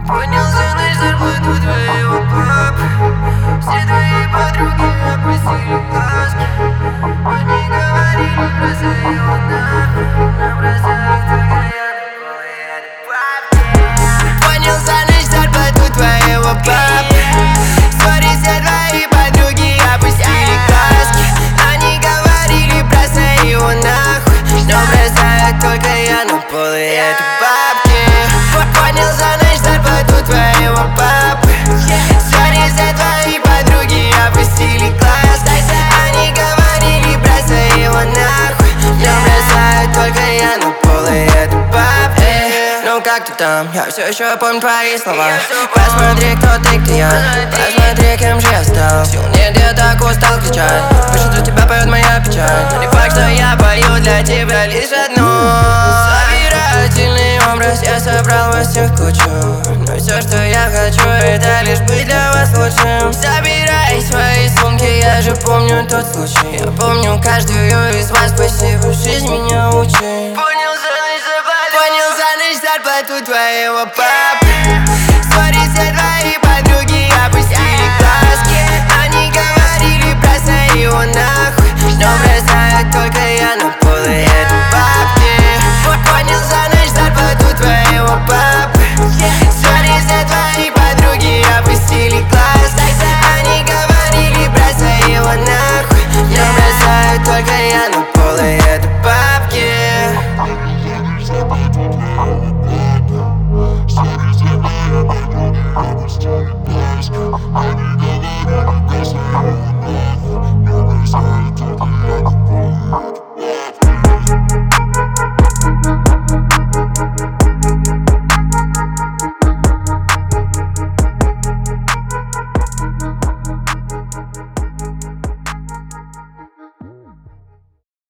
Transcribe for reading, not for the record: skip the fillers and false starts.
Понял за ночь зарплату твоего папы. Все твои подруги опустили глазки. Они говорили, бросай его нахуй, но бросаю только я на голые от бабки. Понял за ночь зарплату твоего папы. Сори, все твои подруги опустили глазки. Они говорили, бросай его нахуй, но бросаю только я на голые от бабки. Понял за ночь зарплату твоего папы. Сори, все твои подруги опустили глаз. Они говорили, бросай его нахуй, но бросаю только я на полы эту бабки. Ну как ты там? Я все еще помню твои слова. Посмотри, кто ты, где я. Посмотри, кем же я стал. Сил нет, я так устал кричать. Выше за тебя поет моя печаль. Но не факт, что я пою для тебя лишь одно. Собирательный образ я собрал вас всех кучу. Но все, что я хочу, это лишь быть для вас лучшим. Забирай свои сумки, я же помню тот случай. Я помню каждую из вас, спасибо, жизнь меня учит. Понял за ночь зарплату твоего папы. Сори, все твои подруги опустили глазки. Они говорили, бросай его нахуй, но бросаю только я на